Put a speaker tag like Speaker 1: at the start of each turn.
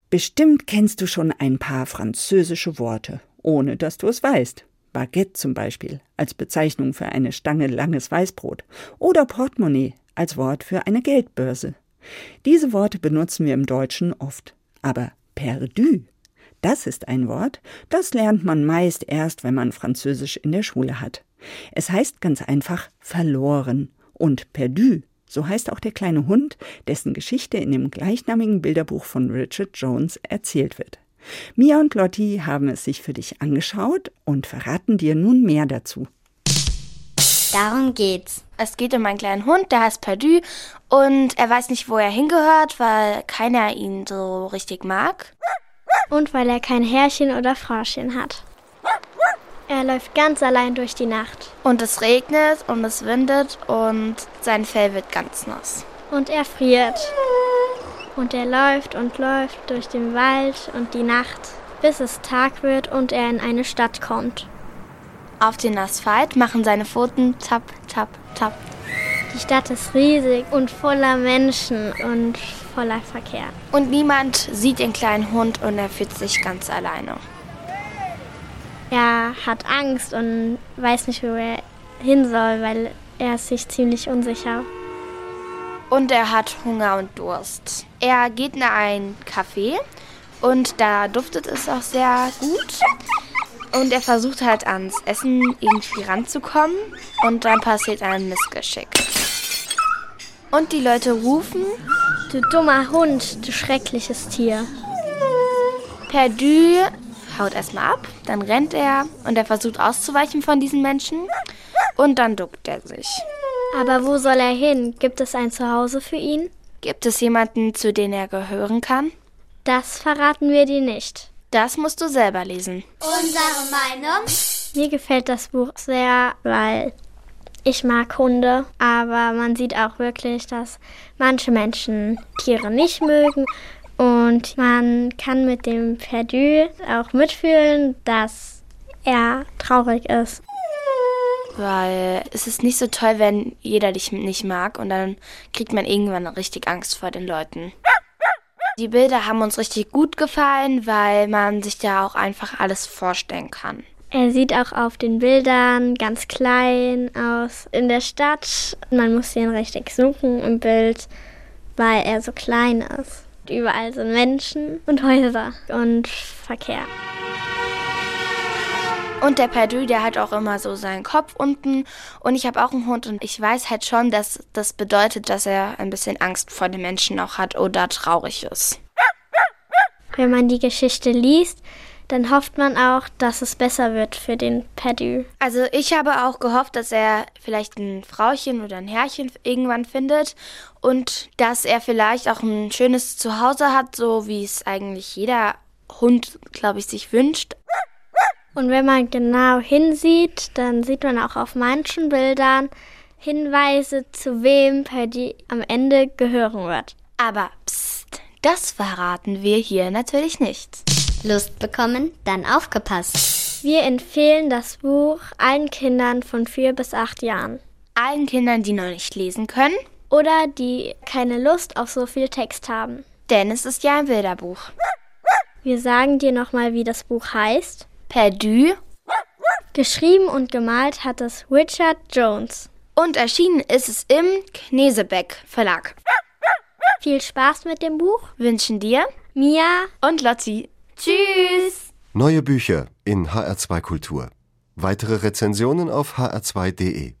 Speaker 1: Bestimmt kennst du schon ein paar französische Worte, ohne dass du es weißt. Baguette zum Beispiel als Bezeichnung für eine Stange langes Weißbrot oder Portemonnaie als Wort für eine Geldbörse. Diese Worte benutzen wir im Deutschen oft. Aber perdu, das ist ein Wort, das lernt man meist erst, wenn man Französisch in der Schule hat. Es heißt ganz einfach verloren und perdu. So heißt auch der kleine Hund, dessen Geschichte in dem gleichnamigen Bilderbuch von Richard Jones erzählt wird. Mia und Lotti haben es sich für dich angeschaut und verraten dir nun mehr dazu.
Speaker 2: Darum geht's.
Speaker 3: Es geht um einen kleinen Hund, der heißt Perdu und er weiß nicht, wo er hingehört, weil keiner ihn so richtig mag.
Speaker 4: Und weil er kein Herrchen oder Frauchen hat. Er läuft ganz allein durch die Nacht.
Speaker 3: Und es regnet und es windet und sein Fell wird ganz nass.
Speaker 4: Und er friert. Und er läuft und läuft durch den Wald und die Nacht, bis es Tag wird und er in eine Stadt kommt.
Speaker 3: Auf den Asphalt machen seine Pfoten tap, tap, tap.
Speaker 4: Die Stadt ist riesig und voller Menschen und voller Verkehr.
Speaker 3: Und niemand sieht den kleinen Hund und er fühlt sich ganz alleine.
Speaker 4: Er hat Angst und weiß nicht, wo er hin soll, weil er ist sich ziemlich unsicher.
Speaker 3: Und er hat Hunger und Durst. Er geht in ein Café und da duftet es auch sehr gut. Und er versucht halt ans Essen irgendwie ranzukommen und dann passiert ein Missgeschick. Und die Leute rufen:
Speaker 4: Du dummer Hund, du schreckliches Tier.
Speaker 3: Perdu haut erstmal ab, dann rennt er und er versucht auszuweichen von diesen Menschen und dann duckt er sich.
Speaker 4: Aber wo soll er hin? Gibt es ein Zuhause für ihn?
Speaker 3: Gibt es jemanden, zu dem er gehören kann?
Speaker 4: Das verraten wir dir nicht.
Speaker 3: Das musst du selber lesen.
Speaker 2: Unsere Meinung?
Speaker 4: Mir gefällt das Buch sehr, weil ich mag Hunde, aber man sieht auch wirklich, dass manche Menschen Tiere nicht mögen. Und man kann mit dem Perdu auch mitfühlen, dass er traurig ist.
Speaker 3: Weil es ist nicht so toll, wenn jeder dich nicht mag und dann kriegt man irgendwann richtig Angst vor den Leuten. Die Bilder haben uns richtig gut gefallen, weil man sich da auch einfach alles vorstellen kann.
Speaker 4: Er sieht auch auf den Bildern ganz klein aus in der Stadt. Man muss ihn richtig suchen im Bild, weil er so klein ist. Überall sind Menschen und Häuser und Verkehr.
Speaker 3: Und der Perdu, der hat auch immer so seinen Kopf unten. Und ich habe auch einen Hund und ich weiß halt schon, dass das bedeutet, dass er ein bisschen Angst vor den Menschen auch hat oder traurig ist.
Speaker 4: Wenn man die Geschichte liest, dann hofft man auch, dass es besser wird für den Perdu.
Speaker 3: Also ich habe auch gehofft, dass er vielleicht ein Frauchen oder ein Herrchen irgendwann findet und dass er vielleicht auch ein schönes Zuhause hat, so wie es eigentlich jeder Hund, glaube ich, sich wünscht.
Speaker 4: Und wenn man genau hinsieht, dann sieht man auch auf manchen Bildern Hinweise, zu wem Perdu am Ende gehören wird.
Speaker 3: Aber psst, das verraten wir hier natürlich nicht.
Speaker 2: Lust bekommen? Dann aufgepasst.
Speaker 4: Wir empfehlen das Buch allen Kindern von 4 bis 8 Jahren.
Speaker 3: Allen Kindern, die noch nicht lesen können.
Speaker 4: Oder die keine Lust auf so viel Text haben.
Speaker 3: Denn es ist ja ein Bilderbuch.
Speaker 4: Wir sagen dir nochmal, wie das Buch heißt.
Speaker 3: Perdu.
Speaker 4: Geschrieben und gemalt hat es Richard Jones.
Speaker 3: Und erschienen ist es im Knesebeck Verlag.
Speaker 4: Viel Spaß mit dem Buch
Speaker 3: Wünschen dir
Speaker 4: Mia
Speaker 3: und Lotti. Tschüss!
Speaker 5: Neue Bücher in HR2 Kultur. Weitere Rezensionen auf hr2.de.